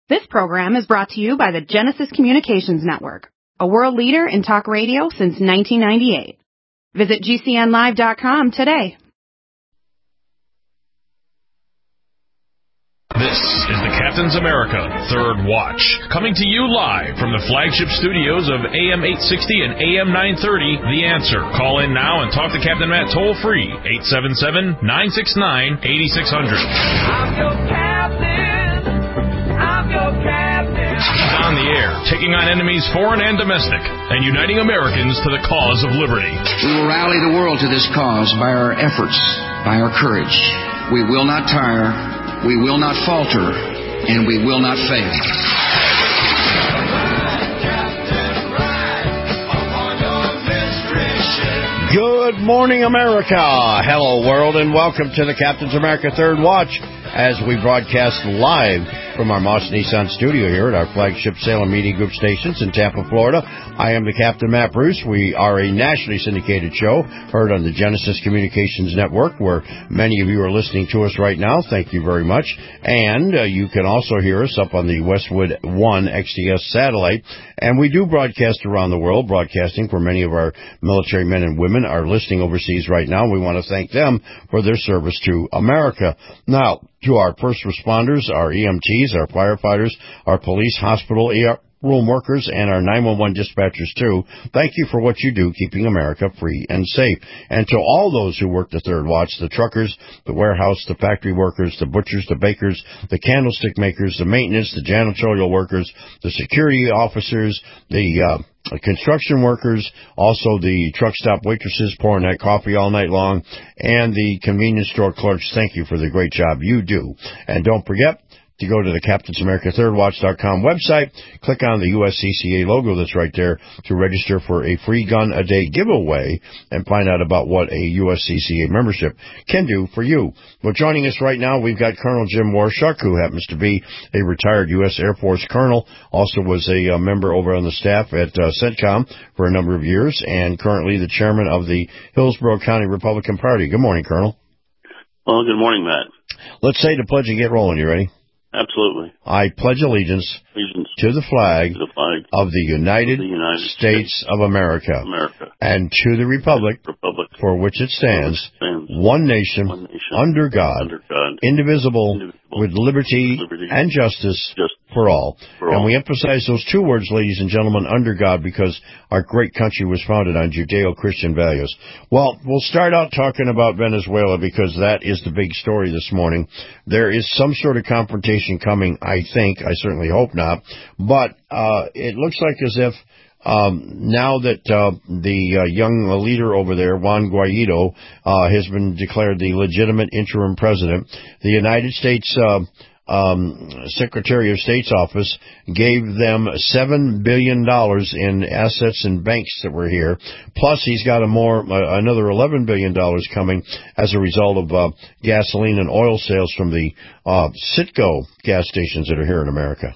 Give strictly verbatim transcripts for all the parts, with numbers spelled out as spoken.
This program is brought to you by the Genesis Communications Network, a world leader in talk radio since nineteen ninety-eight. Visit G C N live dot com today. This is the Captain's America Third Watch, coming to you live from the flagship studios of A M eight sixty and A M nine thirty, The Answer. Call in now and talk to Captain Matt toll-free, eight seven seven, nine six nine, eight six zero zero. I'm your captain. I'm your captain. He's on the air, taking on enemies foreign and domestic, and uniting Americans to the cause of liberty. We will rally the world to this cause by our efforts, by our courage. We will not tire. We will not falter, and we will not fail. Good morning, America. Hello, world, and welcome to the Captain's America Third Watch as we broadcast live from our Moss Nissan studio here at our flagship Salem Media Group stations in Tampa, Florida. I am the Captain Matt Bruce. We are a nationally syndicated show heard on the Genesis Communications Network, where many of you are listening to us right now. Thank you very much. And uh, you can also hear us up on the Westwood One X D S satellite. And we do broadcast around the world, broadcasting for many of our military men and women are listening overseas right now. We want to thank them for their service to America. Now, to our first responders, our E M Ts, our firefighters, our police, hospital, E R room workers, and our nine one one dispatchers, too. Thank you for what you do, keeping America free and safe. And to all those who work the Third Watch, the truckers, the warehouse, the factory workers, the butchers, the bakers, the candlestick makers, the maintenance, the janitorial workers, the security officers, the uh, construction workers, also the truck stop waitresses pouring that coffee all night long, and the convenience store clerks. Thank you for the great job you do. And don't forget to go to the Captain's America Third Watch dot com website, click on the U S C C A logo that's right there to register for a free gun a day giveaway and find out about what a U S C C A membership can do for you. Well, joining us right now, we've got Colonel Jim Warshaw, who happens to be a retired U S Air Force colonel, also was a uh, member over on the staff at uh, CENTCOM for a number of years, and currently the chairman of the Hillsborough County Republican Party. Good morning, Colonel. Well, good morning, Matt. Let's say the pledge and get rolling. You ready? Absolutely. I pledge allegiance, allegiance to the flag, to the flag of the United, of the United States, States of America, America, and to the republic, republic for which it stands, which stands one, nation, one nation, under God, under God indivisible, indivisible, with liberty, liberty and justice just for all. for and all. we emphasize those two words, ladies and gentlemen, under God, because our great country was founded on Judeo-Christian values. Well, we'll start out talking about Venezuela, because that is the big story this morning. There is some sort of confrontation coming, I think. I certainly hope not. But uh it looks like as if Um, now that uh, the uh, young leader over there, Juan Guaido, uh, has been declared the legitimate interim president, the United States uh, um, Secretary of State's office gave them seven billion dollars in assets and banks that were here. Plus, he's got a more uh, another eleven billion dollars coming as a result of uh, gasoline and oil sales from the uh, Citgo gas stations that are here in America.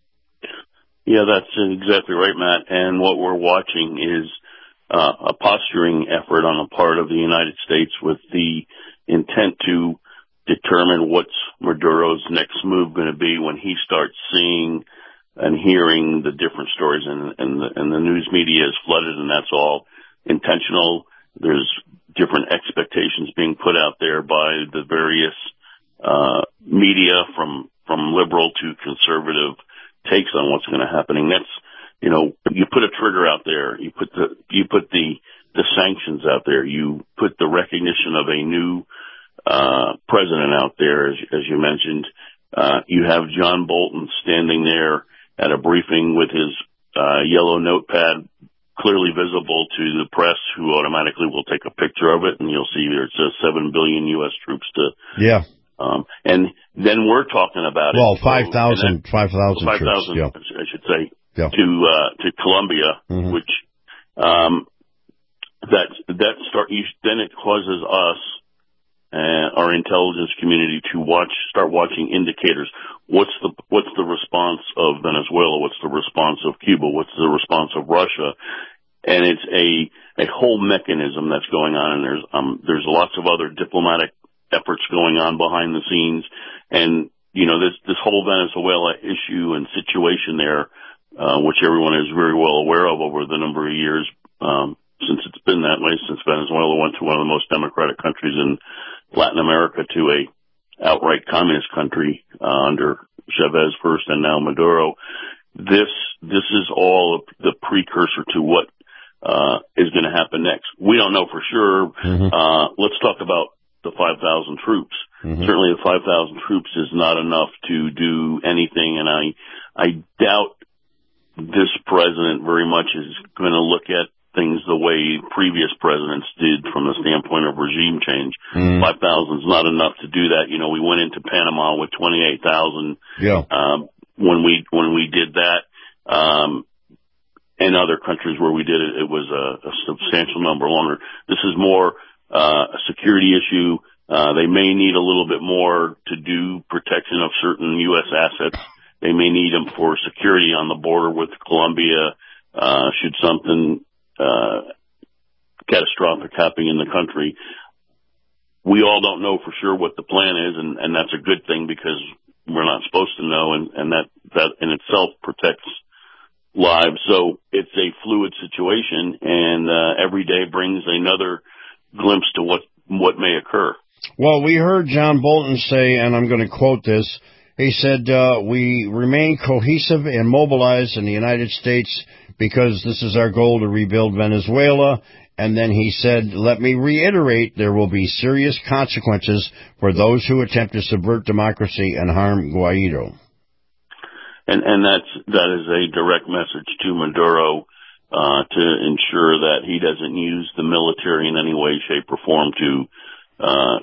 Yeah, that's exactly right, Matt. And what we're watching is uh, a posturing effort on the part of the United States with the intent to determine what's Maduro's next move going to be when he starts seeing and hearing the different stories. And, and, the, and the news media is flooded, and that's all intentional. There's different expectations being put out there by the various uh, media, from, from liberal to conservative takes on what's going to happen. And that's, you know, you put a trigger out there, you put the, you put the, the sanctions out there, you put the recognition of a new, uh, president out there, as, as you mentioned. Uh, you have John Bolton standing there at a briefing with his, uh, yellow notepad clearly visible to the press, who automatically will take a picture of it, and you'll see there it says seven billion U S troops to, yeah. Um, and then we're talking about well, it. Well, five thousand, five thousand five troops, yeah. I should say, yeah. to, uh, to Colombia, mm-hmm. which, um, that, that start, you, then it causes us, uh, our intelligence community to watch, start watching indicators. What's the, what's the response of Venezuela? What's the response of Cuba? What's the response of Russia? And it's a, a whole mechanism that's going on, and there's, um, there's lots of other diplomatic efforts going on behind the scenes. And you know, this, this whole Venezuela issue and situation there, uh, which everyone is very well aware of over the number of years, um, since it's been that way, since Venezuela went to one of the most democratic countries in Latin America to a outright communist country, uh, under Chavez first and now Maduro. This, this is all the precursor to what, uh, is going to happen next. We don't know for sure. Mm-hmm. Uh, let's talk about the five thousand troops. Mm-hmm. Certainly the five thousand troops is not enough to do anything, and I, I doubt this president very much is going to look at things the way previous presidents did from the standpoint of regime change. Mm. five thousand is not enough to do that. You know, we went into Panama with twenty-eight thousand. Yeah. Um, when we, when we did that, um, and other countries where we did it, it was a, a substantial number longer. This is more, uh, a security issue. Uh, they may need a little bit more to do protection of certain U S assets. They may need them for security on the border with Colombia, uh, should something, uh, catastrophic happen in the country. We all don't know for sure what the plan is, and, and that's a good thing because we're not supposed to know, and, and that, that in itself protects lives. So it's a fluid situation, and, uh, every day brings another glimpse to what, what may occur. Well, we heard John Bolton say, and I'm going to quote this, he said, uh, we remain cohesive and mobilized in the United States because this is our goal to rebuild Venezuela. And then he said, let me reiterate, there will be serious consequences for those who attempt to subvert democracy and harm Guaido. And, and that's, that is a direct message to Maduro, uh, to ensure that he doesn't use the military in any way, shape, or form to, uh,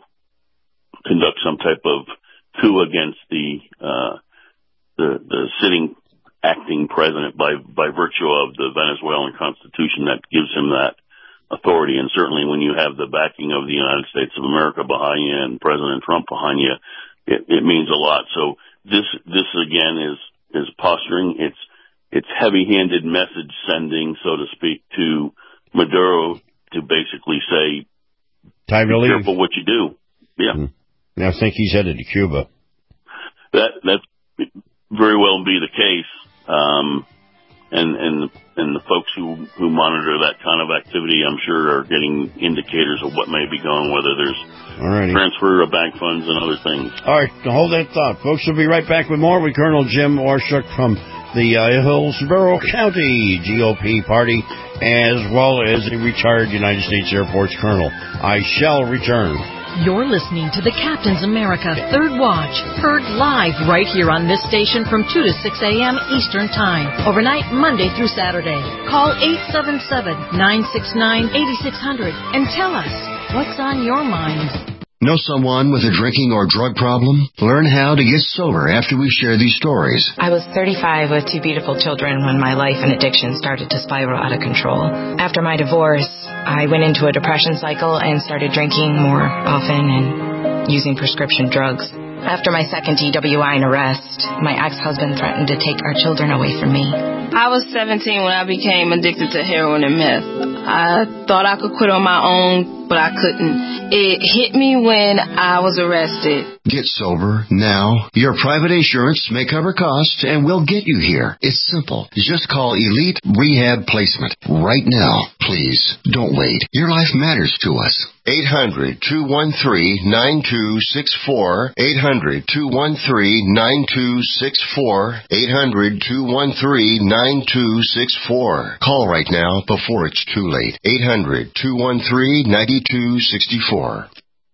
conduct some type of coup against the, uh, the, the sitting acting president by, by virtue of the Venezuelan constitution that gives him that authority. And certainly when you have the backing of the United States of America behind you and President Trump behind you, it, it means a lot. So this, this again is, is posturing. It's, it's heavy-handed message sending, so to speak, to Maduro to basically say, time to be leave. Careful what you do. Yeah. Mm-hmm. I think he's headed to Cuba. That, that very well be the case. Um, and, and, and the folks who, who monitor that kind of activity, I'm sure, are getting indicators of what may be going, whether there's Alrighty. transfer of bank funds and other things. All right, hold that thought. Folks, we'll be right back with more with Colonel Jim Orshuk from the uh, Hillsborough County G O P party, as well as a retired United States Air Force colonel. I shall return. You're listening to the Captain's America Third Watch, heard live right here on this station from two to six a.m. Eastern Time, overnight Monday through Saturday. Call eight seven seven, nine six nine, eight six zero zero and tell us what's on your mind. Know someone with a drinking or drug problem? Learn how to get sober after we share these stories. I was thirty-five with two beautiful children when my life and addiction started to spiral out of control. After my divorce, I went into a depression cycle and started drinking more often and using prescription drugs. After my second D W I and arrest, my ex-husband threatened to take our children away from me. I was seventeen when I became addicted to heroin and meth. I thought I could quit on my own, but I couldn't. It hit me when I was arrested. Get sober now. Your private insurance may cover costs and we'll get you here. It's simple. Just call Elite Rehab Placement right now. Please, don't wait. Your life matters to us. eight hundred, two one three, nine two six four. eight hundred, two one three, nine two six four. eight hundred, two one three, nine two six four. Call right now before it's too late. eight hundred, two one three, nine two six four.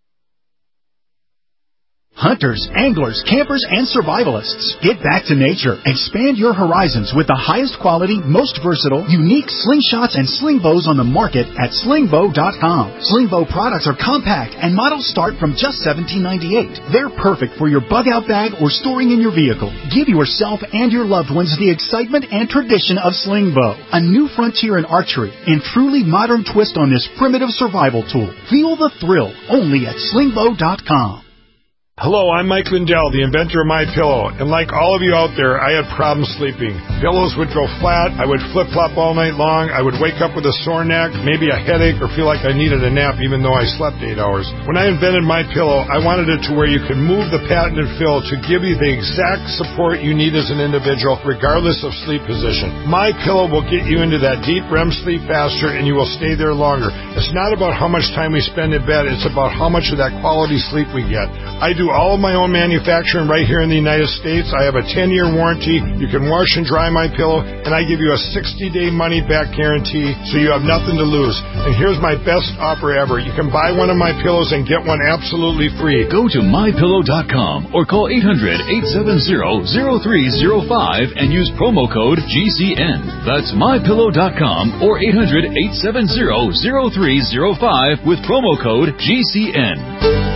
Hunters, anglers, campers, and survivalists, get back to nature. Expand your horizons with the highest quality, most versatile, unique slingshots and sling bows on the market at sling bow dot com. Sling bow products are compact and models start from just seventeen ninety-eight. They're perfect for your bug-out bag or storing in your vehicle. Give yourself and your loved ones the excitement and tradition of sling bow, a new frontier in archery and truly modern twist on this primitive survival tool. Feel the thrill only at sling bow dot com. Hello, I'm Mike Lindell, the inventor of MyPillow, and like all of you out there, I had problems sleeping. Pillows would go flat, I would flip-flop all night long, I would wake up with a sore neck, maybe a headache, or feel like I needed a nap even though I slept eight hours. When I invented MyPillow, I wanted it to where you could move the patented fill to give you the exact support you need as an individual, regardless of sleep position. MyPillow will get you into that deep R E M sleep faster, and you will stay there longer. It's not about how much time we spend in bed, it's about how much of that quality sleep we get. I do all of my own manufacturing right here in the United States. I have a ten-year warranty. You can wash and dry my pillow, and I give you a sixty-day money-back guarantee, so you have nothing to lose. And here's my best offer ever. You can buy one of my pillows and get one absolutely free. Go to my pillow dot com or call eight hundred, eight seven zero, zero three zero five and use promo code G C N. That's my pillow dot com or eight hundred, eight seven zero, zero three zero five with promo code G C N.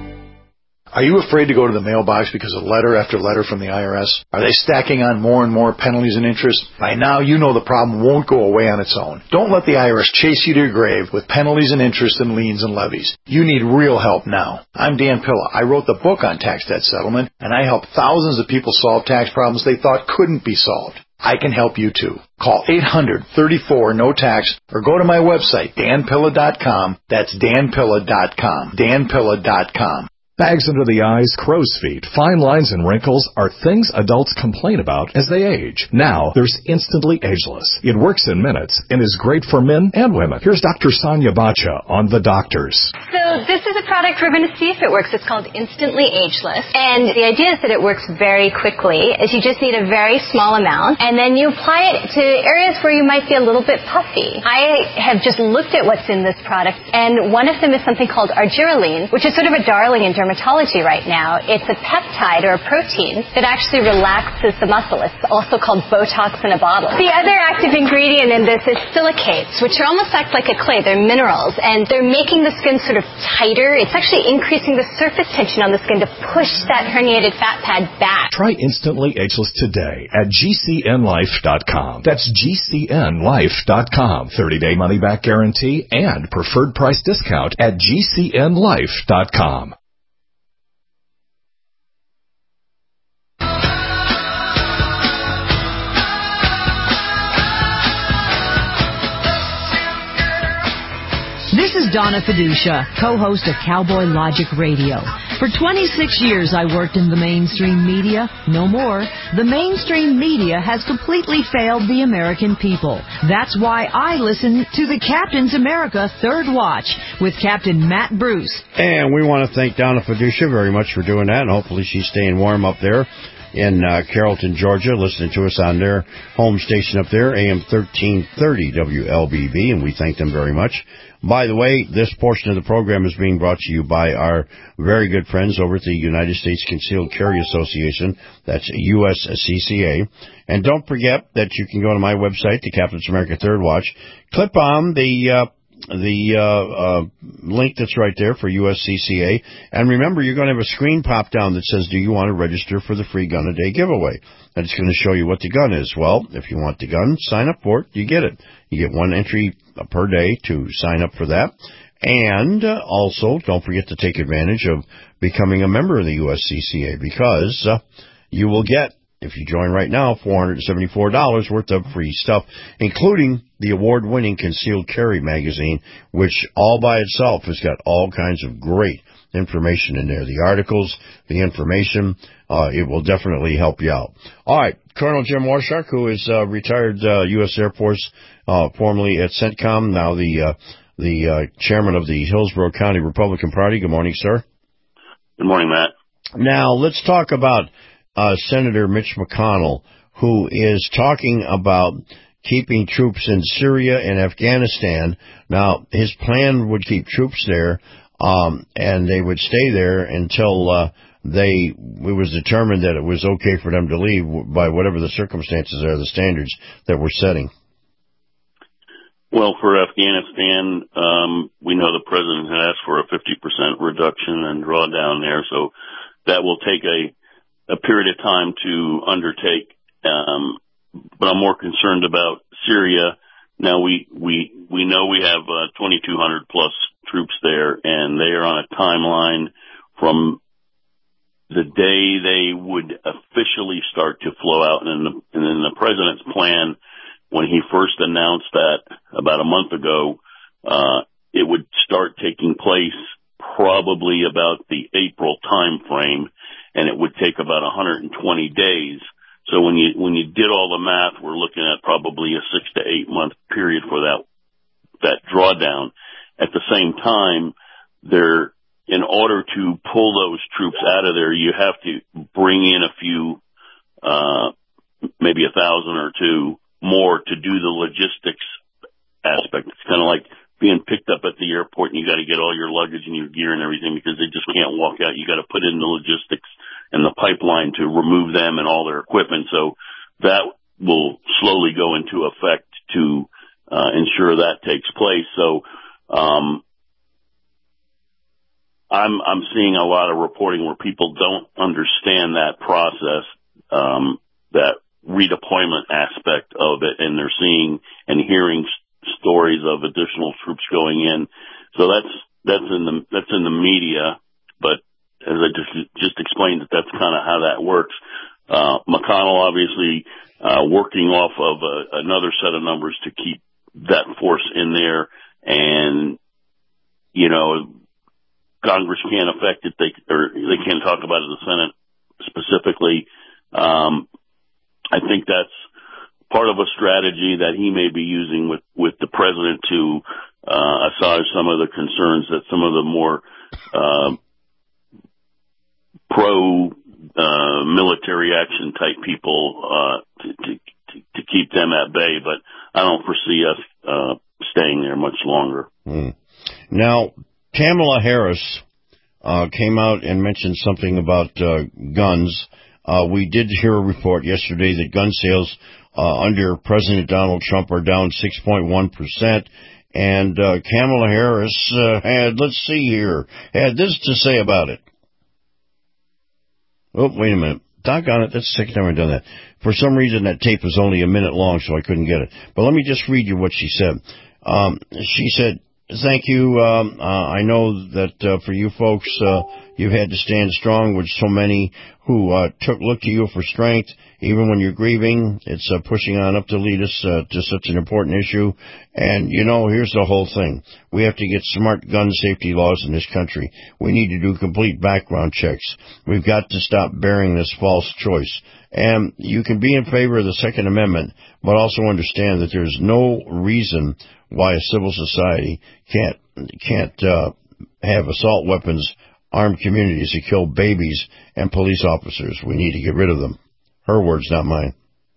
Are you afraid to go to the mailbox because of letter after letter from the I R S? Are they stacking on more and more penalties and interest? By now, you know the problem won't go away on its own. Don't let the I R S chase you to your grave with penalties and interest and liens and levies. You need real help now. I'm Dan Pilla. I wrote the book on tax debt settlement, and I help thousands of people solve tax problems they thought couldn't be solved. I can help you too. Call eight hundred, thirty-four, no tax or go to my website, dan pilla dot com. That's dan pilla dot com. dan pilla dot com. Bags under the eyes, crow's feet, fine lines, and wrinkles are things adults complain about as they age. Now, there's Instantly Ageless. It works in minutes and is great for men and women. Here's Doctor Sonia Bacha on The Doctors. So this is a product we're going to see if it works. It's called Instantly Ageless. And the idea is that it works very quickly, as you just need a very small amount, and then you apply it to areas where you might be a little bit puffy. I have just looked at what's in this product, and one of them is something called argireline, which is sort of a darling in dermatology right now. It's a peptide or a protein that actually relaxes the muscle. It's also called Botox in a bottle. The other active ingredient in this is silicates, which are almost act like a clay. They're minerals, and they're making the skin sort of tighter. It's actually increasing the surface tension on the skin to push that herniated fat pad back. Try Instantly Ageless today at G C N life dot com. That's G C N life dot com. thirty-day money-back guarantee and preferred price discount at G C N life dot com. This is Donna Fiducia, co-host of Cowboy Logic Radio. For twenty-six years, I worked in the mainstream media. No more. The mainstream media has completely failed the American people. That's why I listen to the Captain's America Third Watch with Captain Matt Bruce. And we want to thank Donna Fiducia very much for doing that, and hopefully she's staying warm up there in uh, Carrollton, Georgia, listening to us on their home station up there, A M thirteen thirty W L B B, and we thank them very much. By the way, this portion of the program is being brought to you by our very good friends over at the United States Concealed Carry Association. That's U S C C A. And don't forget that you can go to my website, the Captain's America Third Watch, clip on the uh, the uh, uh, link that's right there for U S C C A. And remember, you're going to have a screen pop down that says, do you want to register for the free gun a day giveaway? And it's going to show you what the gun is. Well, if you want the gun, sign up for it. You get it. You get one entry per day to sign up for that. And uh, also, don't forget to take advantage of becoming a member of the U S C C A, because uh, you will get, if you join right now, four hundred seventy-four dollars worth of free stuff, including the award-winning Concealed Carry magazine, which all by itself has got all kinds of great information in there. The articles, the information, uh, it will definitely help you out. All right, Colonel Jim Warshark, who is uh, retired uh, U S Air Force, uh, formerly at CENTCOM, now the uh, the uh, chairman of the Hillsborough County Republican Party. Good morning, sir. Good morning, Matt. Now, let's talk about uh, Senator Mitch McConnell, who is talking about keeping troops in Syria and Afghanistan. Now, his plan would keep troops there, um, and they would stay there until uh, they it was determined that it was okay for them to leave by whatever the circumstances are, the standards that we're setting. Well, for Afghanistan, um, we know the president had asked for a fifty percent reduction and drawdown there, so that will take a, a period of time to undertake. Um, but I'm more concerned about Syria. Now, we, we, we know we have uh, twenty-two hundred plus troops there, and they are on a timeline from the day they would officially start to flow out. And in the, and in the president's plan, when he first announced that about a month ago, uh, it would start taking place probably about the April time frame, and it would take about one hundred twenty days. So when you, when you did all the math, we're looking at probably a six to eight month period for that, that drawdown. At the same time, there, in order to pull those troops out of there, you have to bring in a few, uh, maybe a thousand or two more to do the logistics aspect. It's kind of like being picked up at the airport and you got to get all your luggage and your gear and everything because they just can't walk out. You got to put in the logistics and the pipeline to remove them and all their equipment. So that will slowly go into effect to uh, ensure that takes place. So um, I'm I'm seeing a lot of reporting where people don't understand that process, um, that redeployment aspect of it, and they're seeing and hearing st- stories of additional troops going in. So that's that's in the that's in the media, but as I just just explained, that that's kind of how that works. Uh, McConnell obviously uh, working off of a, another set of numbers to keep that force in there, and you know, Congress can't affect it. They or they can't talk about it in the Senate specifically. Um, I think that's part of a strategy that he may be using with with the president to uh, assuage some of the concerns that some of the more uh, pro uh, military action type people uh, to, to, to, to keep them at bay. But I don't foresee us uh, staying there much longer. Mm. Now, Kamala Harris uh, came out and mentioned something about uh, guns. Uh, we did hear a report yesterday that gun sales uh, under President Donald Trump are down six point one percent. And uh, Kamala Harris uh, had, let's see here, had this to say about it. Oh, wait a minute. Doggone it, that's the second time I've done that. For some reason, that tape was only a minute long, so I couldn't get it. But let me just read you what she said. Um, she said, thank you. Um, uh, I know that uh, for you folks, uh, you've had to stand strong with so many who uh, took look to you for strength. Even when you're grieving, it's uh, pushing on up to lead us uh, to such an important issue. And, you know, here's the whole thing. We have to get smart gun safety laws in this country. We need to do complete background checks. We've got to stop bearing this false choice. And you can be in favor of the Second Amendment, but also understand that there's no reason why a civil society can't can't uh, have assault weapons, armed communities that kill babies and police officers. We need to get rid of them. Her words, not mine.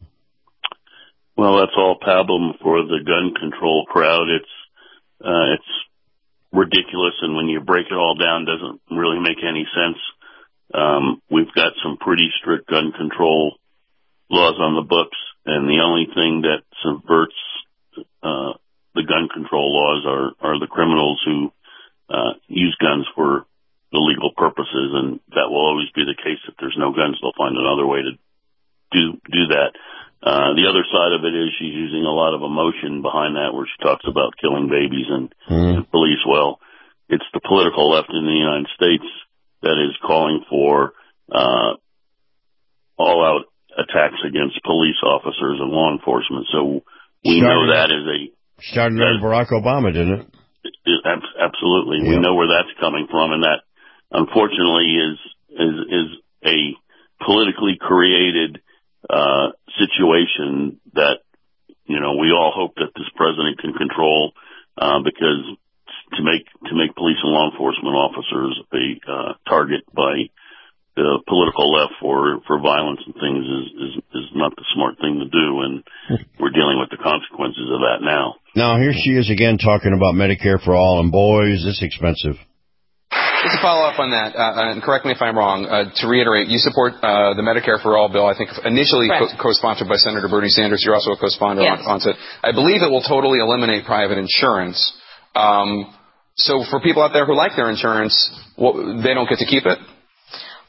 Well, that's all pablum for the gun control crowd. It's uh, it's ridiculous, and when you break it all down, doesn't really make any sense. Um, we've got some pretty strict gun control laws on the books, and the only thing that subverts uh, the gun control laws are, are the criminals who uh, use guns for illegal purposes, and that will always be the case. If there's no guns, they'll find another way to do do that. Uh, the other side of it is she's using a lot of emotion behind that, where she talks about killing babies and, mm. and police. Well, it's the political left in the United States that is calling for uh, all-out attacks against police officers and law enforcement. So we started, know that is a started under Barack Obama, didn't it? it, it absolutely, yep. We know where that's coming from, and that unfortunately is is is a politically created uh, situation that, you know, we all hope that this president can control, uh, because to make, to make police and law enforcement officers a, uh, target by the political left for, for violence and things is, is, is not the smart thing to do. And we're dealing with the consequences of that now. Now, here she is again talking about Medicare for all, and boys, it's expensive. Just to follow up on that, uh, and correct me if I'm wrong, uh, to reiterate, you support uh, the Medicare for All bill, I think initially co- co-sponsored by Senator Bernie Sanders. You're also a co-sponsor yes. on, on it. I believe it will totally eliminate private insurance. Um, so for people out there who like their insurance, well, they don't get to keep it?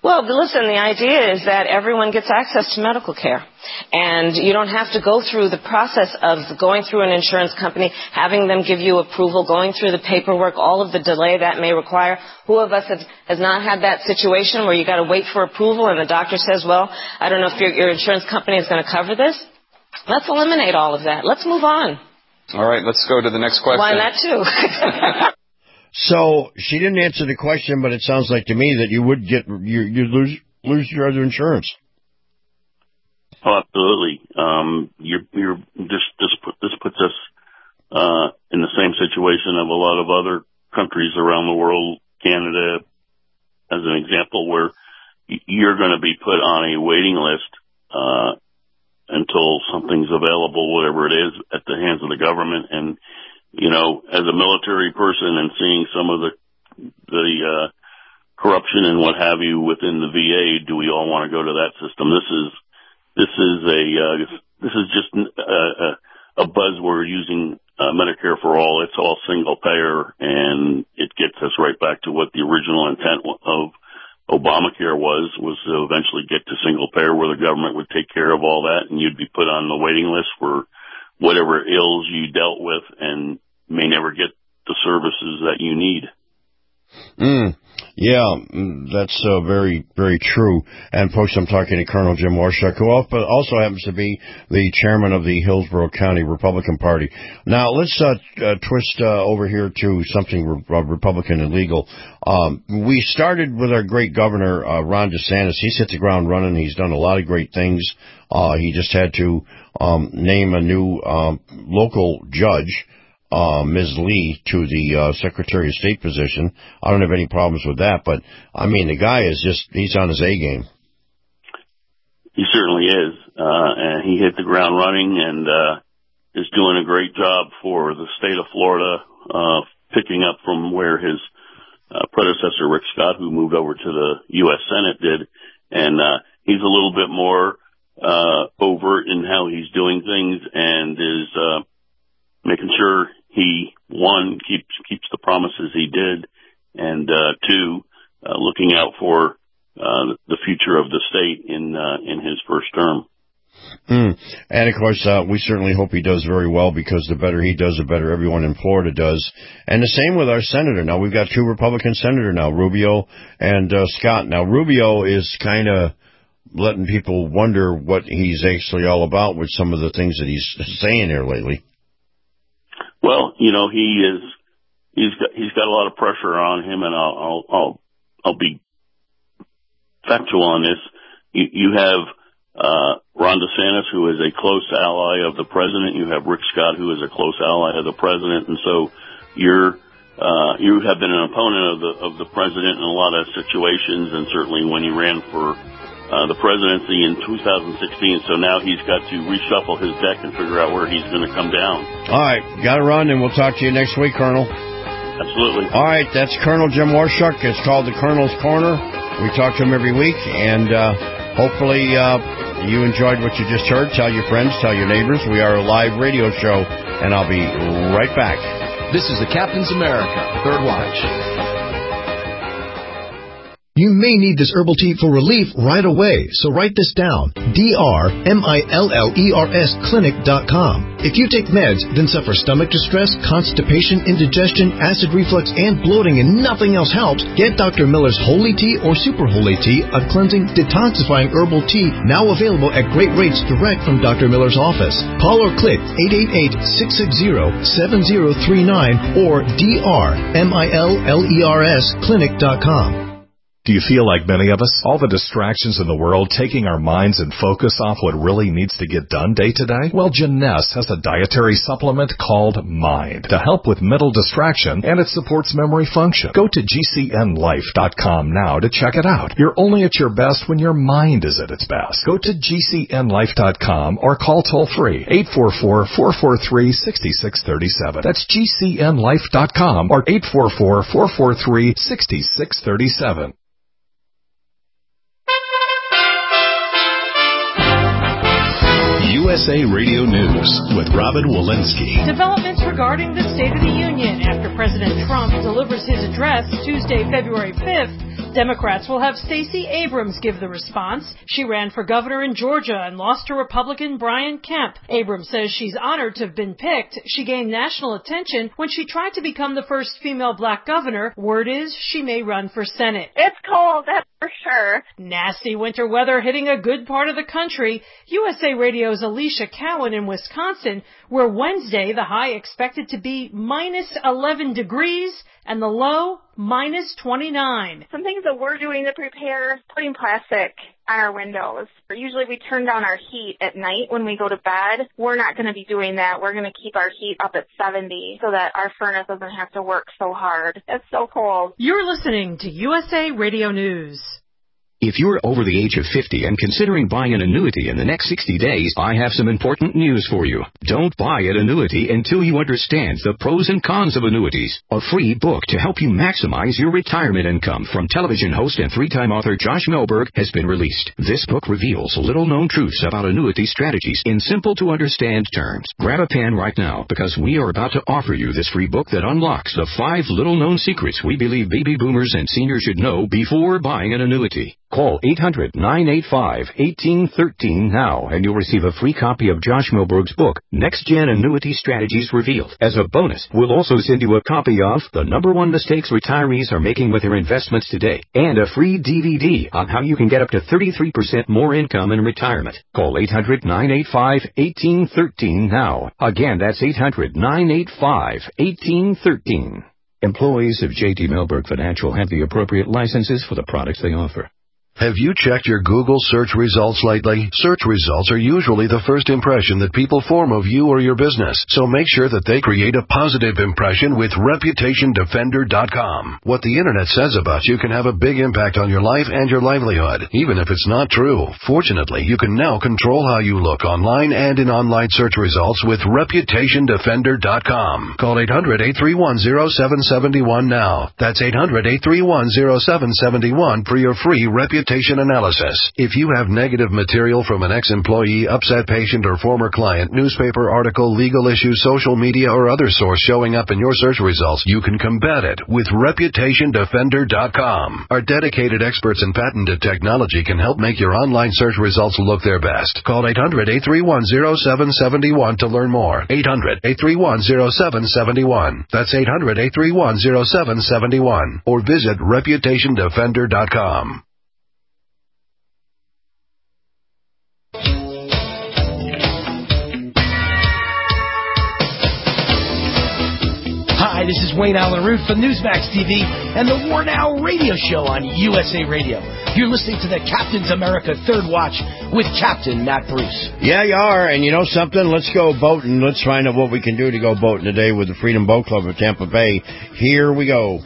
Well, listen, the idea is that everyone gets access to medical care. And you don't have to go through the process of going through an insurance company, having them give you approval, going through the paperwork, all of the delay that may require. Who of us has, has not had that situation where you got to wait for approval and the doctor says, well, I don't know if your, your insurance company is going to cover this? Let's eliminate all of that. Let's move on. All right, let's go to the next question. Why not, too? So she didn't answer the question, but it sounds like to me that you would get you you lose lose your other insurance. Oh, absolutely. Um, you're you're this this put, this puts us uh, in the same situation of a lot of other countries around the world. Canada, as an example, where you're going to be put on a waiting list uh, until something's available, whatever it is, at the hands of the government. And you know, as a military person and seeing some of the the uh, corruption and what have you within the V A, do we all want to go to that system? This is this is a uh, this is just a, a buzzword using uh, Medicare for all. It's all single payer, and it gets us right back to what the original intent of Obamacare was was to eventually get to single payer, where the government would take care of all that, and you'd be put on the waiting list for whatever ills you dealt with, and may never get the services that you need. Mm, yeah, that's uh, very, very true. And folks, I'm talking to Colonel Jim Waurishuk, who also happens to be the chairman of the Hillsborough County Republican Party. Now, let's uh, uh, twist uh, over here to something re- Republican and legal. Um, we started with our great governor, uh, Ron DeSantis. He's hit the ground running. He's done a lot of great things. Uh, he just had to um, name a new um, local judge, Uh, Miz Lee, to the uh, Secretary of State position. I don't have any problems with that, but, I mean, the guy is just, he's on his A game. He certainly is, uh, and he hit the ground running and uh, is doing a great job for the state of Florida, uh, picking up from where his uh, predecessor, Rick Scott, who moved over to the U S Senate, did. And uh, he's a little bit more uh, overt in how he's doing things and is uh, making sure he, one, keeps keeps the promises he did, and uh, two, uh, looking out for uh, the future of the state in uh, in his first term. Mm. And, of course, uh, we certainly hope he does very well, because the better he does, the better everyone in Florida does. And the same with our senator. Now, we've got two Republican senators now, Rubio and uh, Scott. Now, Rubio is kind of letting people wonder what he's actually all about with some of the things that he's saying here lately. Well, you know, he is, he's got, he's got a lot of pressure on him, and I'll, I'll, I'll, I'll be factual on this. You, you have, uh, Ron DeSantis, who is a close ally of the president. You have Rick Scott, who is a close ally of the president. And so you're, uh, you have been an opponent of the, of the president in a lot of situations, and certainly when he ran for, Uh, the presidency in two thousand sixteen, so now he's got to reshuffle his deck and figure out where he's going to come down. All right, got to run, and we'll talk to you next week, Colonel. Absolutely. All right, that's Colonel Jim Waurishuk. It's called the Colonel's Corner. We talk to him every week, and uh, hopefully uh, you enjoyed what you just heard. Tell your friends, tell your neighbors. We are a live radio show, and I'll be right back. This is the Captain's America Third Watch. You may need this herbal tea for relief right away, so write this down. D R M I L L E R S clinic dot com. If you take meds, then suffer stomach distress, constipation, indigestion, acid reflux, and bloating, and nothing else helps, get Doctor Miller's Holy Tea or Super Holy Tea, a cleansing, detoxifying herbal tea, now available at great rates direct from Doctor Miller's office. Call or click eight eight eight, six six zero, seven zero three nine or D R M I L L E R S clinic dot com. Do you feel like many of us? All the distractions in the world taking our minds and focus off what really needs to get done day to day? Well, Jeunesse has a dietary supplement called Mind to help with mental distraction, and it supports memory function. Go to G C N life dot com now to check it out. You're only at your best when your mind is at its best. Go to G C N life dot com or call toll-free eight four four, four four three, six six three seven. That's G C N life dot com or eight four four, four four three, six six three seven. U S A Radio News with Robin Walensky. Developments regarding the State of the Union. After President Trump delivers his address Tuesday, February fifth, Democrats will have Stacey Abrams give the response. She ran for governor in Georgia and lost to Republican Brian Kemp. Abrams says she's honored to have been picked. She gained national attention when she tried to become the first female black governor. Word is she may run for Senate. It's cold, that's for sure. Nasty winter weather hitting a good part of the country. U S A Radio's Alicia Cowan in Wisconsin, where Wednesday the high expected to be minus eleven degrees and the low minus twenty-nine. Some things that we're doing to prepare, putting plastic on our windows. Usually we turn down our heat at night when we go to bed. We're not going to be doing that. We're going to keep our heat up at seventy so that our furnace doesn't have to work so hard. It's so cold. You're listening to U S A Radio News. If you're over the age of fifty and considering buying an annuity in the next sixty days, I have some important news for you. Don't buy an annuity until you understand the pros and cons of annuities. A free book to help you maximize your retirement income from television host and three-time author Josh Melberg has been released. This book reveals little-known truths about annuity strategies in simple-to-understand terms. Grab a pen right now because we are about to offer you this free book that unlocks the five little-known secrets we believe baby boomers and seniors should know before buying an annuity. Call eight hundred, nine eight five, one eight one three now and you'll receive a free copy of Josh Melberg's book, Next Gen Annuity Strategies Revealed. As a bonus, we'll also send you a copy of The Number One Mistakes Retirees Are Making with Their Investments Today and a free D V D on how you can get up to thirty-three percent more income in retirement. Call eight hundred, nine eight five, one eight one three now. Again, that's eight hundred, nine eight five, one eight one three. Employees of J T Melberg Financial have the appropriate licenses for the products they offer. Have you checked your Google search results lately? Search results are usually the first impression that people form of you or your business, so make sure that they create a positive impression with Reputation Defender dot com. What the Internet says about you can have a big impact on your life and your livelihood, even if it's not true. Fortunately, you can now control how you look online and in online search results with Reputation Defender dot com. Call eight hundred, eight three one, zero seven seven one now. That's eight hundred, eight three one, zero seven seven one for your free Reputation analysis. If you have negative material from an ex-employee, upset patient, or former client, newspaper article, legal issue, social media, or other source showing up in your search results, you can combat it with Reputation Defender dot com. Our dedicated experts in patented technology can help make your online search results look their best. Call eight hundred, eight three one, zero seven seven one to learn more. eight hundred, eight three one, zero seven seven one. That's eight hundred, eight three one, zero seven seven one. Or visit Reputation Defender dot com. Hi, this is Wayne Allen Root from Newsmax T V and the War Now radio show on U S A Radio. You're listening to the Captain's America Third Watch with Captain Matt Bruce. Yeah, you are, and you know something? Let's go boating. Let's find out what we can do to go boating today with the Freedom Boat Club of Tampa Bay. Here we go.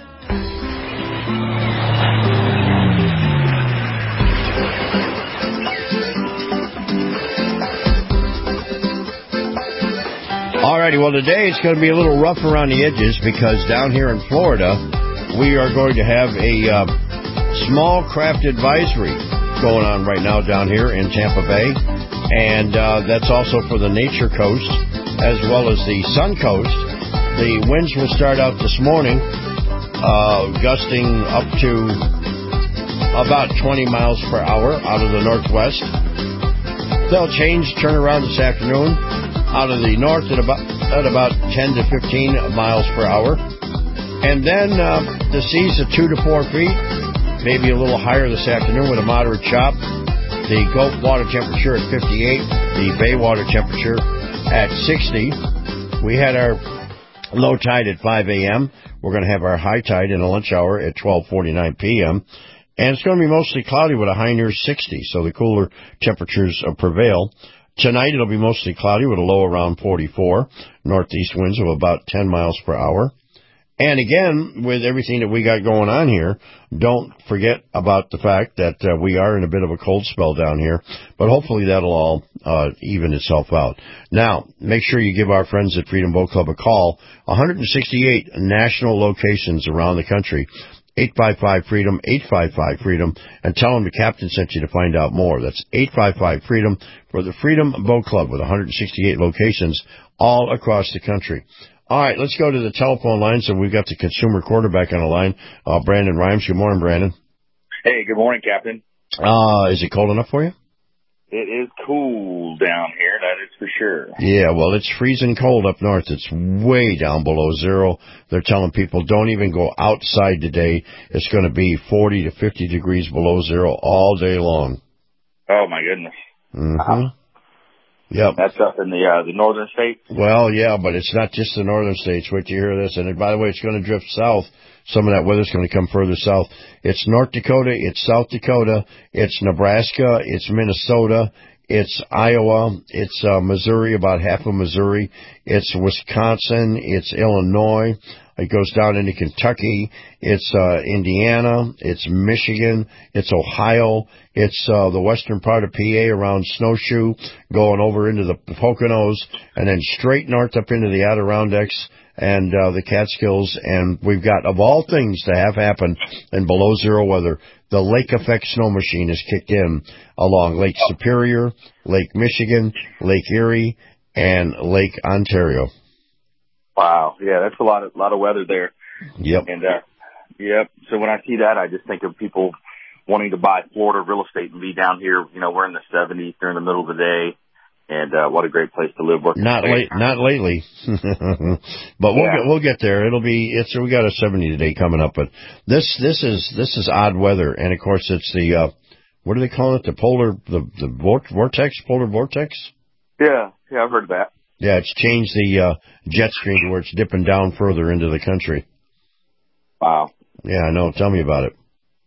Alrighty, well today it's going to be a little rough around the edges because down here in Florida we are going to have a uh, small craft advisory going on right now down here in Tampa Bay, and uh, that's also for the Nature Coast as well as the Sun Coast. The winds will start out this morning uh, gusting up to about twenty miles per hour out of the northwest. They'll change, turn around this afternoon out of the north at about at about ten to fifteen miles per hour. And then uh, the seas at two to four feet, maybe a little higher this afternoon with a moderate chop. The Gulf water temperature at fifty-eight, the Bay water temperature at sixty. We had our low tide at five a.m. We're going to have our high tide in the lunch hour at twelve forty-nine p.m. And it's going to be mostly cloudy with a high near sixty, so the cooler temperatures uh, prevail. Tonight it'll be mostly cloudy with a low around forty-four, northeast winds of about ten miles per hour. And again, with everything that we got going on here, don't forget about the fact that uh, we are in a bit of a cold spell down here, but hopefully that'll all uh, even itself out. Now, make sure you give our friends at Freedom Boat Club a call. one hundred sixty-eight national locations around the country. eight five five freedom, eight five five freedom, and tell them the captain sent you to find out more. That's eight five five freedom for the Freedom Boat Club with one hundred sixty-eight locations all across the country. All right, let's go to the telephone line. So we've got the consumer quarterback on the line, uh, Brandon Rhymes. Good morning, Brandon. Hey, good morning, Captain. Uh, is it cold enough for you? It is cool down here, that is for sure. Yeah, well, it's freezing cold up north. It's way down below zero. They're telling people don't even go outside today. It's going to be forty to fifty degrees below zero all day long. Oh, my goodness. Mm-hmm. Wow. Yep. That's up in the uh, the northern states? Well, yeah, but it's not just the northern states. Wait till you hear this. And by the way, it's going to drift south. Some of that weather's going to come further south. It's North Dakota, it's South Dakota, it's Nebraska, it's Minnesota, it's Iowa, it's uh, Missouri, about half of Missouri, it's Wisconsin, it's Illinois, it goes down into Kentucky, it's uh, Indiana, it's Michigan, it's Ohio, it's uh, the western part of P A around Snowshoe, going over into the Poconos, and then straight north up into the Adirondacks and uh, the Catskills, and we've got, of all things to have happen in below zero weather, the lake effect snow machine has kicked in along Lake Superior, Lake Michigan, Lake Erie, and Lake Ontario. Wow, yeah, that's a lot of lot of weather there. Yep. And uh, yep. So when I see that, I just think of people wanting to buy Florida real estate and be down here. You know, we're in the seventies during the middle of the day. And uh, what a great place to live. Not late, not lately, but we'll yeah. get we'll get there. It'll be it's we got a seventy today coming up, but this this is this is odd weather, and of course it's the uh, what do they call it? The polar the the vortex, polar vortex. Yeah, yeah, I've heard of that. Yeah, it's changed the uh, jet stream to where it's dipping down further into the country. Wow. Yeah, I know. Tell me about it.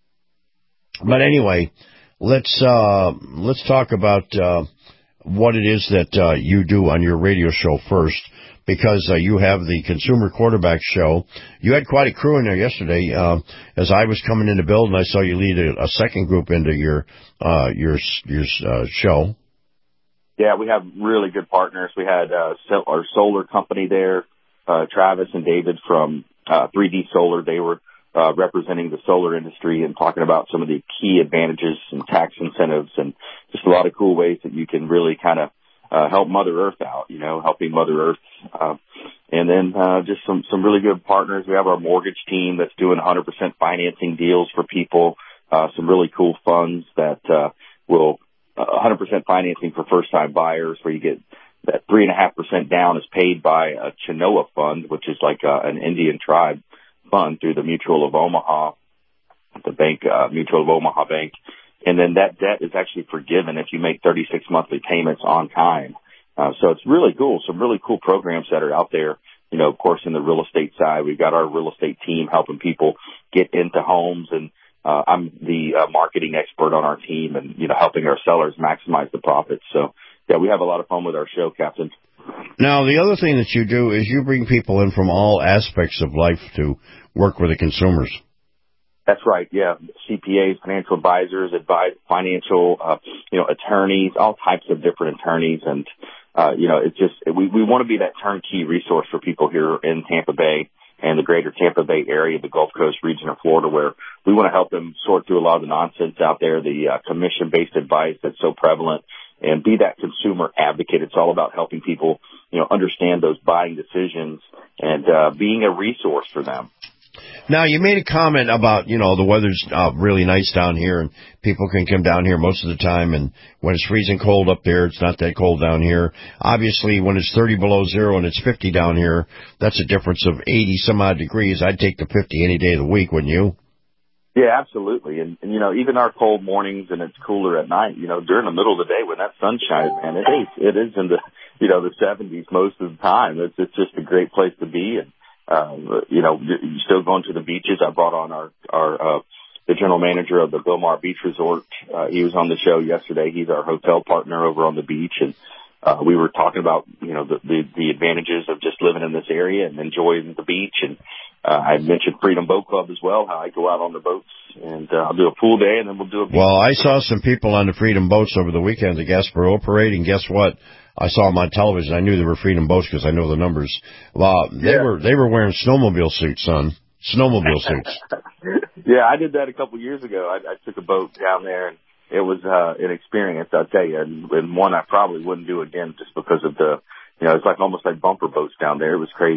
But anyway, let's uh, let's talk about. Uh, what it is that uh, you do on your radio show first, because uh, you have the Consumer Quarterback Show. You had quite a crew in there yesterday. Uh, as I was coming in to build, and I saw you lead a, a second group into your uh, your your uh, show. Yeah, we have really good partners. We had uh, our solar company there, uh, Travis and David from uh, three D Solar. They were uh, representing the solar industry and talking about some of the key advantages and tax incentives and just a lot of cool ways that you can really kind of uh, help Mother Earth out, you know, helping Mother Earth. Uh, and then uh, just some, some really good partners. We have our mortgage team that's doing one hundred percent financing deals for people, uh, some really cool funds that uh, will uh, one hundred percent financing for first-time buyers, where you get that three point five percent down is paid by a Chenoa fund, which is like uh, an Indian tribe fund through the Mutual of Omaha, the bank, uh, Mutual of Omaha Bank. And then that debt is actually forgiven if you make thirty-six monthly payments on time. Uh, so it's really cool. Some really cool programs that are out there. You know, of course, in the real estate side, we've got our real estate team helping people get into homes. And uh, I'm the uh, marketing expert on our team and, you know, helping our sellers maximize the profits. So, yeah, we have a lot of fun with our show, Captain. Now, the other thing that you do is you bring people in from all aspects of life to work with the consumers. That's right. Yeah. C P As, financial advisors, advise, financial, uh, you know, attorneys, all types of different attorneys. And, uh, you know, it's just, we, we want to be that turnkey resource for people here in Tampa Bay and the greater Tampa Bay area, the Gulf Coast region of Florida, where we want to help them sort through a lot of the nonsense out there, the uh, commission-based advice that's so prevalent, and be that consumer advocate. It's all about helping people, you know, understand those buying decisions and uh, being a resource for them. Now, you made a comment about, you know, the weather's uh, really nice down here and people can come down here most of the time. And when it's freezing cold up there, it's not that cold down here. Obviously, when it's thirty below zero and it's fifty down here, that's a difference of eighty some odd degrees. I'd take the fifty any day of the week, wouldn't you? Yeah, absolutely. And, and, you know, even our cold mornings and it's cooler at night, you know, during the middle of the day when that sun shines, man, it is, it is in the, you know, the seventies most of the time. It's, it's just a great place to be. And, uh, you know, you're still going to the beaches. I brought on our, our, uh, the general manager of the Bilmar Beach Resort. Uh, he was on the show yesterday. He's our hotel partner over on the beach. And, uh, we were talking about, you know, the, the, the advantages of just living in this area and enjoying the beach. And, Uh, I mentioned Freedom Boat Club as well, how I go out on the boats, and uh, I'll do a pool day, and then we'll do a beach. Well, I saw some people on the Freedom Boats over the weekend, the Gasparilla Parade, and guess what? I saw them on television. I knew they were Freedom Boats because I know the numbers. Well, they yeah. were they were wearing snowmobile suits, son. Snowmobile suits. Yeah, I did that a couple years ago. I, I took a boat down there, and it was uh, an experience, I'll tell you, and, and one I probably wouldn't do again just because of the, you know, it's like almost like bumper boats down there. It was crazy.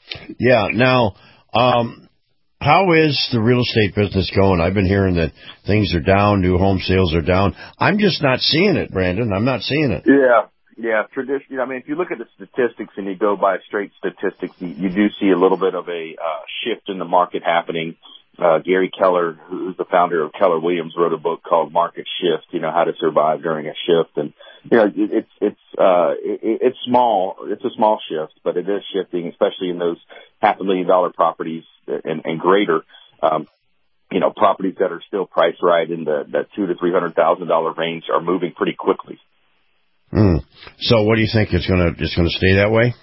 Yeah. Now, um, how is the real estate business going? I've been hearing that things are down, new home sales are down. I'm just not seeing it, Brandon. I'm not seeing it. Yeah. Yeah, tradition. I mean, if you look at the statistics and you go by straight statistics, you, you do see a little bit of a uh, shift in the market happening. Uh, Gary Keller, who's the founder of Keller Williams, wrote a book called Market Shift, you know, how to survive during a shift. And, you know, it, it's, it's, uh, it, it's small. It's a small shift, but it is shifting, especially in those half a million dollar properties and, and greater. Um, you know, properties that are still priced right in the, that two to three hundred thousand dollar range are moving pretty quickly. Mm. So what do you think? It's gonna it's gonna stay that way,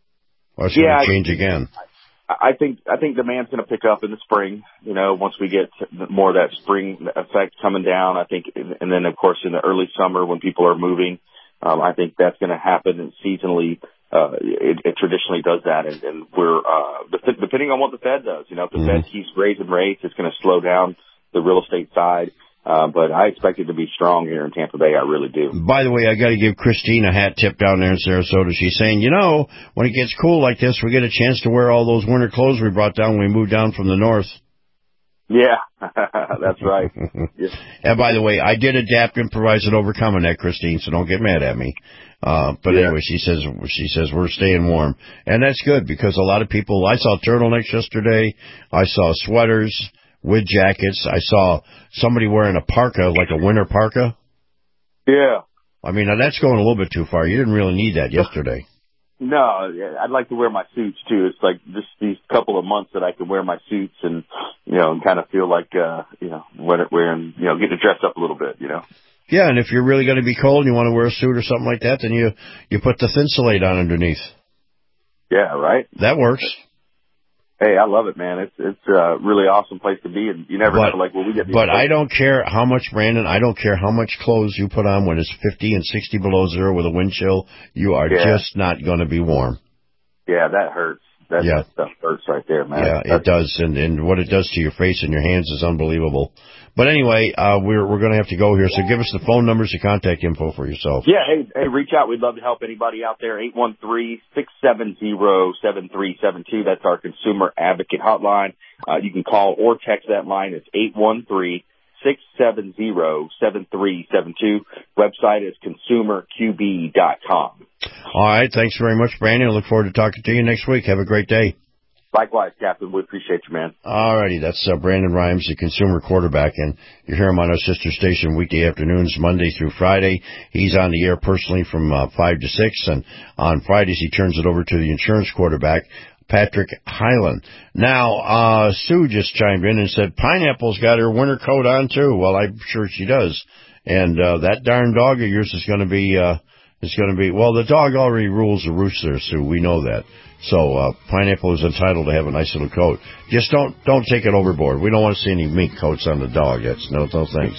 or it's yeah, gonna change again? I think I think demand's gonna pick up in the spring. You know, once we get more of that spring effect coming down, I think, and then of course in the early summer when people are moving, um, I think that's gonna happen. And seasonally, uh, it, it traditionally does that. And, and we're uh, depending on what the Fed does. You know, if the mm-hmm. Fed keeps raising rates, it's gonna slow down the real estate side. Uh, but I expect it to be strong here in Tampa Bay. I really do. By the way, I got to give Christine a hat tip down there in Sarasota. She's saying, you know, when it gets cool like this, we get a chance to wear all those winter clothes we brought down when we moved down from the north. Yeah, that's right. Yeah. And by the way, I did adapt, improvise, and overcome on that, Christine, so don't get mad at me. Uh, but yeah. anyway, she says, she says we're staying warm. And that's good because a lot of people, I saw turtlenecks yesterday. I saw sweaters with jackets. I saw somebody wearing a parka, like a winter parka. Yeah. I mean, now that's going a little bit too far. You didn't really need that yesterday. No, I'd like to wear my suits, too. It's like just these couple of months that I can wear my suits and, you know, and kind of feel like, uh, you know, wearing, you know, get to dress up a little bit, you know. Yeah, and if you're really going to be cold and you want to wear a suit or something like that, then you, you put the Thinsulate on underneath. Yeah, right? That works. Hey, I love it, man. It's it's a really awesome place to be, and you never but, know, like, well, we get these But places. I don't care how much, Brandon, I don't care how much clothes you put on when it's fifty and sixty below zero with a wind chill. You are yeah. just not going to be warm. Yeah, that hurts. That, yeah. that stuff hurts right there, man. Yeah, That's, it does, and, and what it does to your face and your hands is unbelievable. But anyway, uh, we're we're going to have to go here, so give us the phone numbers and contact info for yourself. Yeah, hey, hey, reach out. We'd love to help anybody out there. eight one three, six seven zero, seven three seven two. That's our consumer advocate hotline. Uh, you can call or text that line. It's eight one three, six seven zero, seven three seven two. Website is consumer q b dot com. All right, thanks very much, Brandon. I look forward to talking to you next week. Have a great day. Likewise, Captain. We appreciate you, man. All righty. That's uh, Brandon Rhymes, the consumer quarterback, and you hear him on our sister station weekday afternoons, Monday through Friday. He's on the air personally from uh, five to six, and on Fridays he turns it over to the insurance quarterback, Patrick Hyland. Now, uh, Sue just chimed in and said, Pineapple's got her winter coat on, too. Well, I'm sure she does. And uh, that darn dog of yours is going to be... Uh, It's going to be, well, the dog already rules the roost there, Sue. We know that. So, uh, Pineapple is entitled to have a nice little coat. Just don't, don't take it overboard. We don't want to see any mink coats on the dog. That's no, no thanks.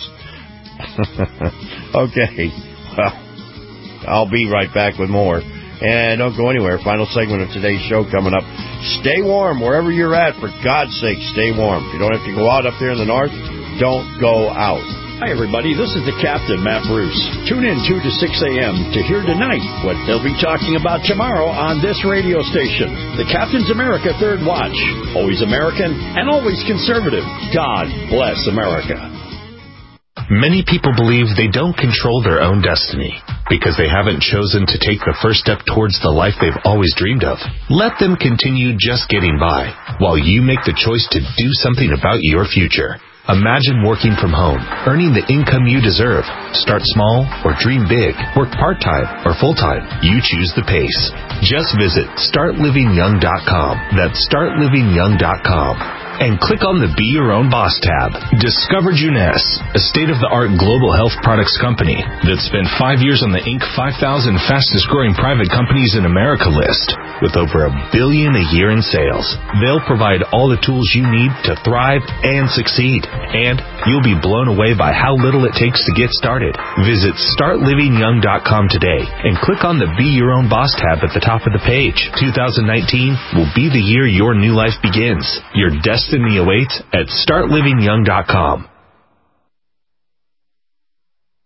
Okay. Well, I'll be right back with more. And don't go anywhere. Final segment of today's show coming up. Stay warm wherever you're at. For God's sake, stay warm. If you don't have to go out up there in the north, don't go out. Hi, everybody. This is the Captain, Matt Bruce. Tune in two to six a.m. to hear tonight what they'll be talking about tomorrow on this radio station. The Captain's America Third Watch. Always American and always conservative. God bless America. Many people believe they don't control their own destiny because they haven't chosen to take the first step towards the life they've always dreamed of. Let them continue just getting by while you make the choice to do something about your future. Imagine working from home, earning the income you deserve. Start small or dream big. Work part-time or full-time. You choose the pace. Just visit start living young dot com. That's start living young dot com. And click on the Be Your Own Boss tab. Discover Juness, a state-of-the-art global health products company that spent five years on the Inc five thousand fastest-growing private companies in America list. With over a billion a year in sales, they'll provide all the tools you need to thrive and succeed. And you'll be blown away by how little it takes to get started. Visit start living young dot com today and click on the Be Your Own Boss tab at the top of the page. two thousand nineteen will be the year your new life begins. Your destiny awaits at start living young dot com.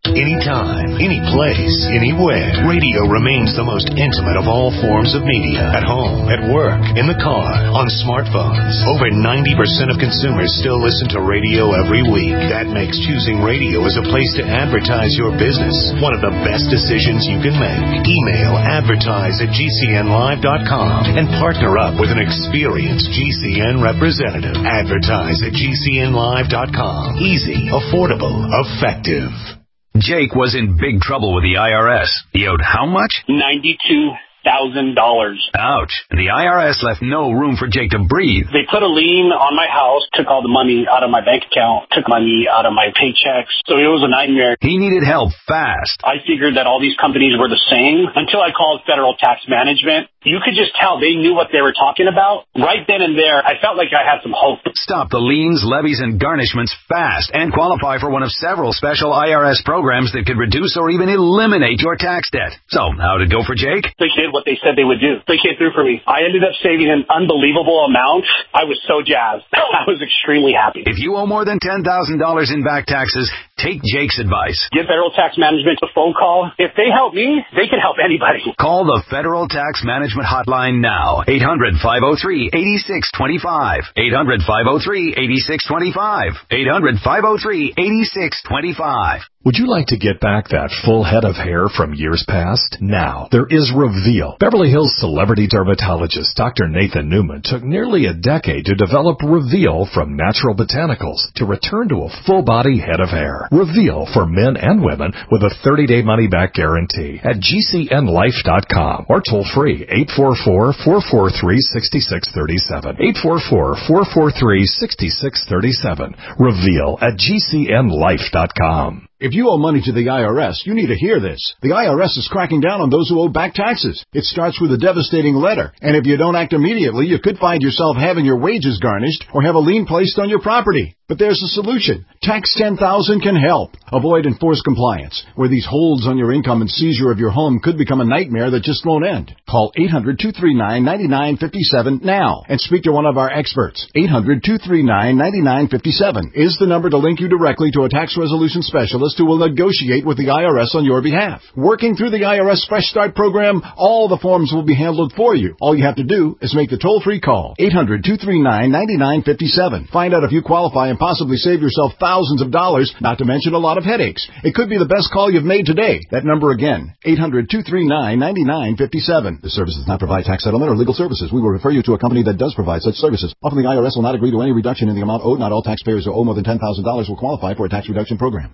Anytime, any place, anywhere. Radio remains the most intimate of all forms of media. At home, at work, in the car, on smartphones. Over ninety percent of consumers still listen to radio every week. That makes choosing radio as a place to advertise your business one of the best decisions you can make. Email advertise at G C N live dot com and partner up with an experienced G C N representative. Advertise at G C N live dot com. Easy, affordable, effective. Jake was in big trouble with the I R S. He owed how much? ninety-two thousand dollars. Ouch. The I R S left no room for Jake to breathe. They put a lien on my house, took all the money out of my bank account, took money out of my paychecks. So it was a nightmare. He needed help fast. I figured that all these companies were the same until I called Federal Tax Management. You could just tell they knew what they were talking about. Right then and there, I felt like I had some hope. Stop the liens, levies, and garnishments fast and qualify for one of several special I R S programs that could reduce or even eliminate your tax debt. So, how'd it go for Jake? They did what they said they would do. They came through for me. I ended up saving an unbelievable amount. I was so jazzed. I was extremely happy. If you owe more than ten thousand dollars in back taxes, take Jake's advice. Give Federal Tax Management a phone call. If they help me, they can help anybody. Call the Federal Tax Management Hotline now. eight hundred, five oh three, eight six two five. eight hundred, five oh three, eight six two five. eight hundred, five oh three, eight six two five. Would you like to get back that full head of hair from years past? Now, there is Reveal. Beverly Hills celebrity dermatologist Doctor Nathan Newman took nearly a decade to develop Reveal from natural botanicals to return to a full-body head of hair. Reveal for men and women with a thirty-day money-back guarantee at G C N life dot com or toll-free eight four four, four four three, six six three seven. eight four four, four four three, six six three seven. Reveal at G C N life dot com. If you owe money to the I R S, you need to hear this. The I R S is cracking down on those who owe back taxes. It starts with a devastating letter, and if you don't act immediately, you could find yourself having your wages garnished or have a lien placed on your property. But there's a solution. Tax ten thousand can help. Avoid enforced compliance, where these holds on your income and seizure of your home could become a nightmare that just won't end. Call eight hundred, two three nine, nine nine five seven now and speak to one of our experts. eight hundred, two three nine, nine nine five seven is the number to link you directly to a tax resolution specialist who will negotiate with the I R S on your behalf. Working through the I R S Fresh Start program, all the forms will be handled for you. All you have to do is make the toll-free call. eight hundred, two three nine, nine nine five seven. Find out if you qualify and possibly save yourself thousands of dollars, not to mention a lot of headaches. It could be the best call you've made today. That number again, eight hundred, two three nine, nine nine five seven. This service does not provide tax settlement or legal services. We will refer you to a company that does provide such services. Often the I R S will not agree to any reduction in the amount owed. Not all taxpayers who owe more than ten thousand dollars will qualify for a tax reduction program.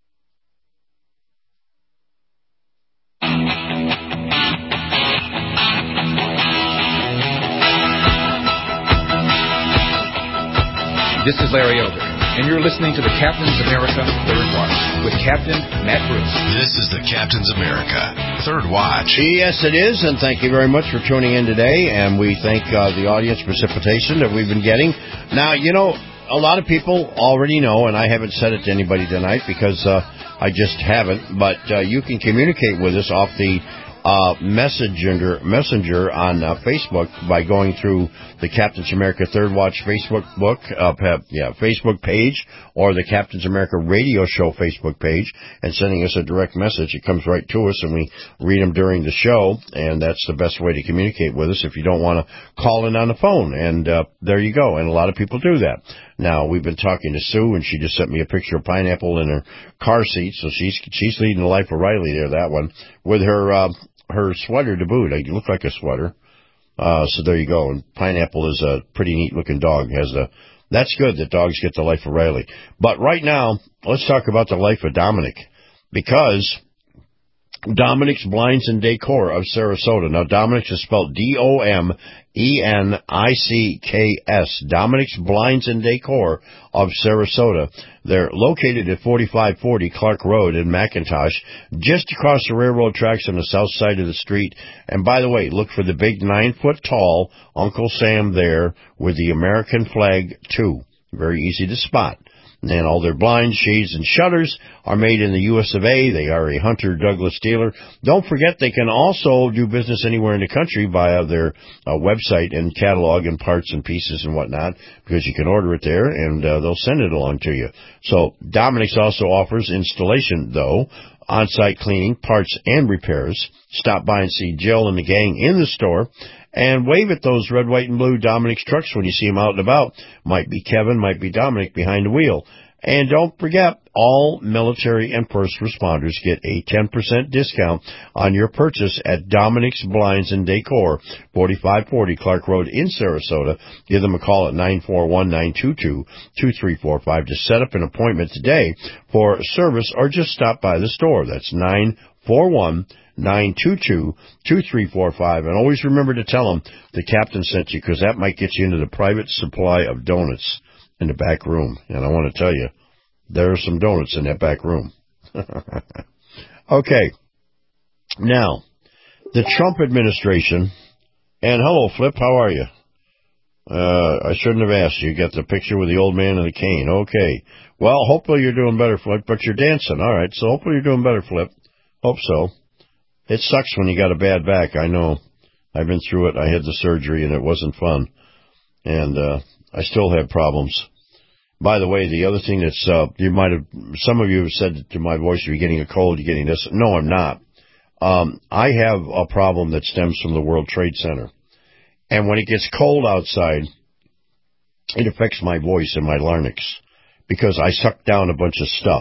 This is Larry Elder, and you're listening to the Captain's America Third Watch with Captain Matt Bruce. This is the Captain's America Third Watch. Yes, it is, and thank you very much for tuning in today, and we thank uh, the audience precipitation that we've been getting. Now, you know, a lot of people already know, and I haven't said it to anybody tonight because uh, I just haven't, but uh, you can communicate with us off the Uh, messenger messenger on uh, Facebook by going through the Captain's America Third Watch Facebook book, uh, yeah, Facebook page, or the Captain's America Radio Show Facebook page, and sending us a direct message. It comes right to us, and we read them during the show, and that's the best way to communicate with us if you don't want to call in on the phone. And uh, there you go, and a lot of people do that. Now, we've been talking to Sue, and she just sent me a picture of Pineapple in her car seat, so she's she's leading the life of Riley there, that one, with her uh, her sweater to boot. It looked like a sweater. Uh, so there you go. And Pineapple is a pretty neat-looking dog. Has a That's good that dogs get the life of Riley. But right now, let's talk about the life of Dominic, because Dominic's Blinds and Decor of Sarasota. Now, Dominic's is spelled D O M E N I C K S. Dominic's Blinds and Decor of Sarasota. They're located at forty-five forty Clark Road in McIntosh, just across the railroad tracks on the south side of the street. And by the way, look for the big nine-foot-tall Uncle Sam there with the American flag, too. Very easy to spot. And all their blinds, shades, and shutters are made in the U S of A. They are a Hunter Douglas dealer. Don't forget they can also do business anywhere in the country via their uh, website and catalog and parts and pieces and whatnot, because you can order it there and uh, they'll send it along to you. So Dominic's also offers installation, though, on-site cleaning, parts, and repairs. Stop by and see Jill and the gang in the store. And wave at those red, white, and blue Dominic's trucks when you see them out and about. Might be Kevin, might be Dominic behind the wheel. And don't forget, all military and first responders get a ten percent discount on your purchase at Dominic's Blinds and Decor, forty-five forty Clark Road in Sarasota. Give them a call at nine four one, nine two two, two three four five to set up an appointment today for service, or just stop by the store. That's nine four one, nine two two, two three four five. And always remember to tell them the captain sent you, because that might get you into the private supply of donuts in the back room. And I want to tell you, there are some donuts in that back room. Okay. Now, the Trump administration, and hello, Flip, how are you? Uh, I shouldn't have asked you. You got the picture with the old man and the cane. Okay. Well, hopefully you're doing better, Flip, but you're dancing. All right, so hopefully you're doing better, Flip. Hope so. It sucks when you got a bad back. I know. I've been through it. I had the surgery, and it wasn't fun. And uh I still have problems. By the way, the other thing that's, uh, you might have, some of you have said to my voice, you're getting a cold, you're getting this. No, I'm not. Um, I have a problem that stems from the World Trade Center. And when it gets cold outside, it affects my voice and my larynx, because I suck down a bunch of stuff.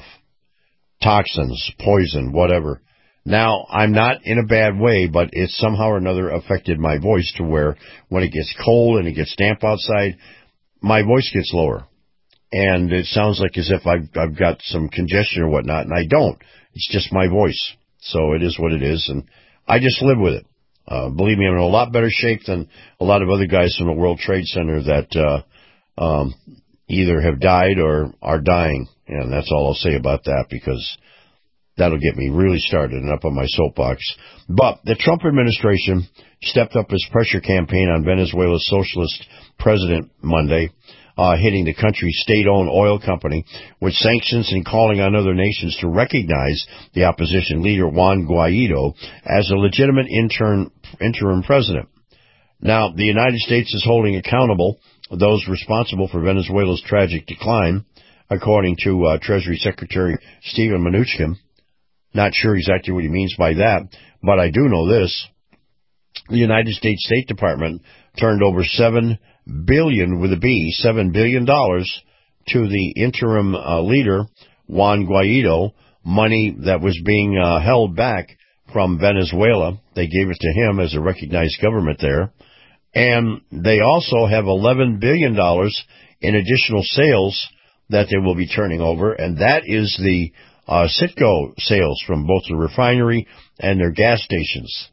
Toxins, poison, whatever. Now, I'm not in a bad way, but it somehow or another affected my voice to where when it gets cold and it gets damp outside, my voice gets lower, and it sounds like as if I've, I've got some congestion or whatnot, and I don't. It's just my voice. So it is what it is, and I just live with it. Uh, believe me, I'm in a lot better shape than a lot of other guys from the World Trade Center that uh, um, either have died or are dying, and that's all I'll say about that, because that'll get me really started and up on my soapbox. But the Trump administration stepped up its pressure campaign on Venezuela's socialist president Monday, uh, hitting the country's state-owned oil company with sanctions and calling on other nations to recognize the opposition leader Juan Guaido as a legitimate intern, interim president. Now, the United States is holding accountable those responsible for Venezuela's tragic decline, according to uh, Treasury Secretary Steven Mnuchin. Not sure exactly what he means by that, but I do know this. The United States State Department turned over seven billion dollars with a B, seven billion dollars to the interim uh, leader, Juan Guaido, money that was being uh, held back from Venezuela. They gave it to him as a recognized government there. And they also have eleven billion dollars in additional sales that they will be turning over, and that is the uh, Citgo sales from both the refinery and their gas stations.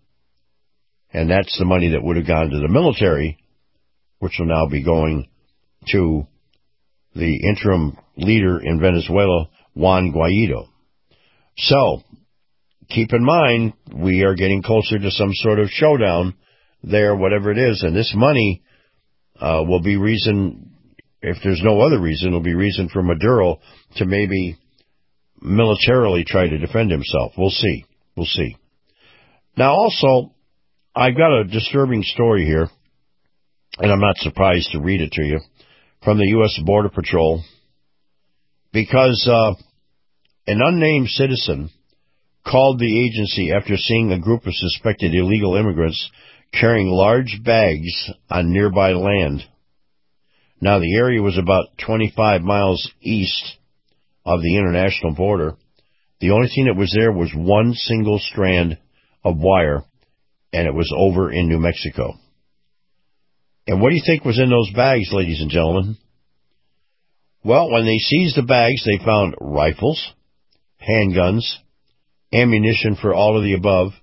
And that's the money that would have gone to the military, which will now be going to the interim leader in Venezuela, Juan Guaido. So, keep in mind, we are getting closer to some sort of showdown there, whatever it is, and this money uh, will be reason, if there's no other reason, it'll be reason for Maduro to maybe militarily try to defend himself. We'll see. We'll see. Now, also, I've got a disturbing story here, and I'm not surprised to read it to you, from the U S Border Patrol, because uh, an unnamed citizen called the agency after seeing a group of suspected illegal immigrants carrying large bags on nearby land. Now, the area was about twenty-five miles east of the international border. The only thing that was there was one single strand of wire, and it was over in New Mexico. And what do you think was in those bags, ladies and gentlemen? Well, when they seized the bags, they found rifles, handguns, ammunition for all of the above.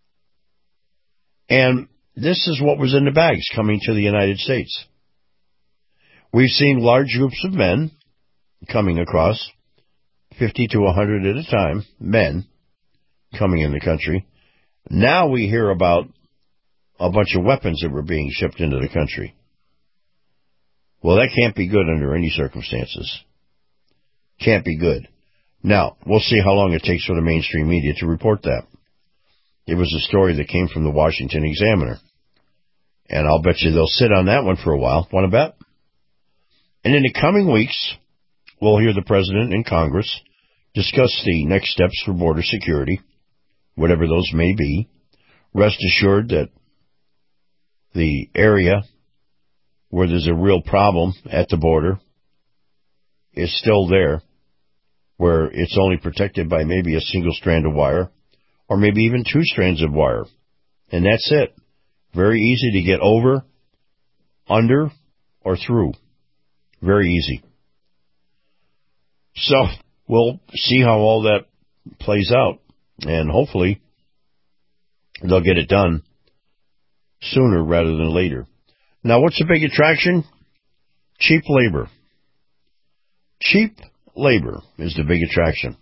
And this is what was in the bags coming to the United States. We've seen large groups of men coming across, fifty to one hundred at a time, men coming in the country. Now we hear about a bunch of weapons that were being shipped into the country. Well, that can't be good under any circumstances. can't be good. Now, we'll see how long it takes for the mainstream media to report that. It was a story that came from the Washington Examiner. And I'll bet you they'll sit on that one for a while. Want to bet? And in the coming weeks, we'll hear the President and Congress discuss the next steps for border security, whatever those may be. Rest assured that the area where there's a real problem at the border is still there, where it's only protected by maybe a single strand of wire, or maybe even two strands of wire. And that's it. Very easy to get over, under, or through. Very easy. So, we'll see how all that plays out, and hopefully they'll get it done sooner rather than later. Now, what's the big attraction? Cheap labor. Cheap labor is the big attraction.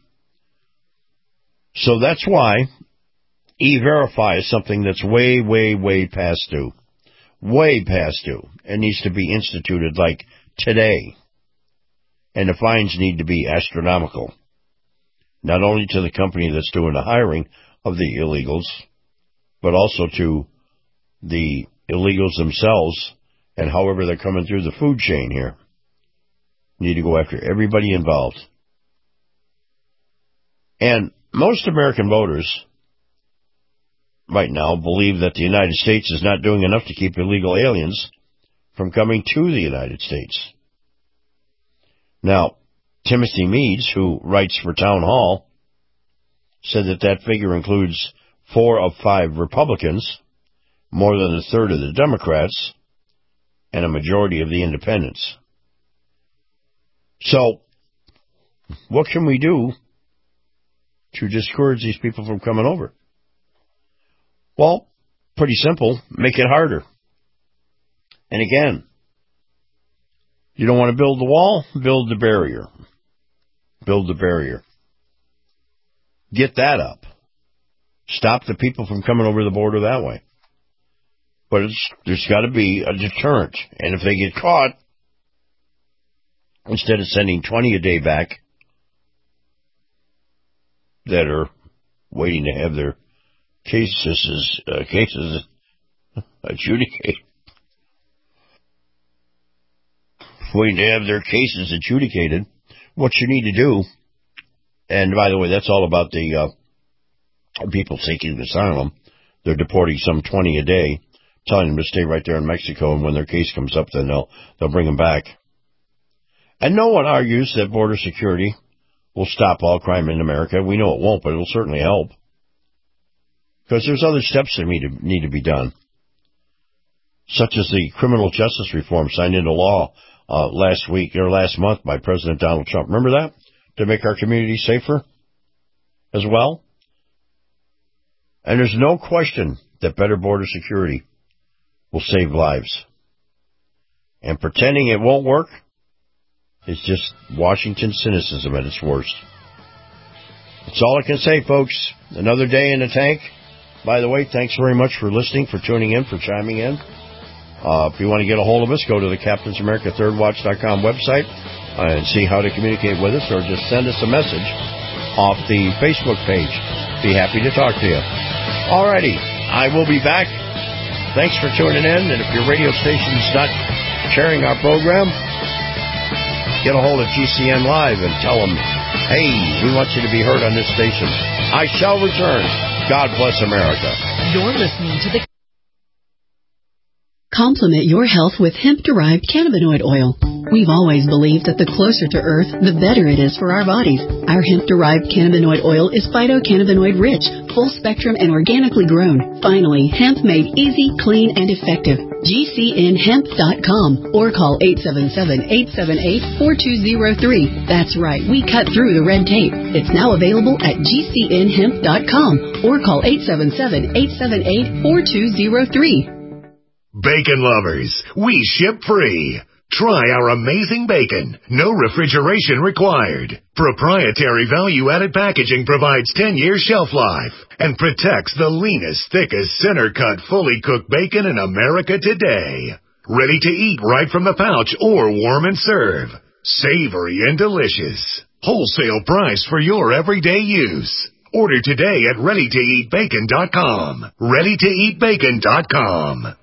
So that's why E-Verify is something that's way, way, way past due. Way past due. It needs to be instituted like today. And the fines need to be astronomical. Not only to the company that's doing the hiring of the illegals, but also to the illegals themselves and however they're coming through the food chain here. Need to go after everybody involved. And most American voters right now believe that the United States is not doing enough to keep illegal aliens from coming to the United States. Now, Timothy Meads, who writes for Town Hall, said that that figure includes four of five Republicans, more than a third of the Democrats, and a majority of the independents. So, what can we do to discourage these people from coming over? Well, pretty simple. Make it harder. And again, you don't want to build the wall? Build the barrier. Build the barrier. Get that up. Stop the people from coming over the border that way. But it's, there's got to be a deterrent. And if they get caught, instead of sending twenty a day back that are waiting to have their cases uh, cases adjudicated, waiting to have their cases adjudicated, what you need to do, and by the way, that's all about the uh, people seeking asylum. They're deporting some twenty a day, telling them to stay right there in Mexico, and when their case comes up, then they'll they'll bring them back. And no one argues that border security will stop all crime in America. We know it won't, but it'll certainly help. Because there's other steps that need to, need to be done, such as the criminal justice reform signed into law uh, last week or last month by President Donald Trump. Remember that? To make our community safer as well. And there's no question that better border security will save lives. And pretending it won't work is just Washington cynicism at its worst. That's all I can say, folks. Another day in the tank. By the way, thanks very much for listening, for tuning in, for chiming in. Uh, if you want to get a hold of us, go to the Captains America Third Watch dot com website and see how to communicate with us, or just send us a message off the Facebook page. Be happy to talk to you. Alrighty, I will be back. Thanks for tuning in, and if your radio station's not sharing our program, get a hold of G C N Live and tell them, hey, we want you to be heard on this station. I shall return. God bless America. You're listening to the... Complement your health with hemp-derived cannabinoid oil. We've always believed that the closer to Earth, the better it is for our bodies. Our hemp-derived cannabinoid oil is phytocannabinoid-rich, full-spectrum, and organically grown. Finally, hemp made easy, clean, and effective. G C N hemp dot com or call eight seven seven, eight seven eight, four two zero three. That's right, we cut through the red tape. It's now available at G C N hemp dot com or call eight seven seven, eight seven eight, four two zero three. Bacon lovers, we ship free. Try our amazing bacon. No refrigeration required. Proprietary value-added packaging provides ten-year shelf life and protects the leanest, thickest, center-cut, fully cooked bacon in America today. Ready to eat right from the pouch or warm and serve. Savory and delicious. Wholesale price for your everyday use. Order today at ready to eat bacon dot com. ready to eat bacon dot com.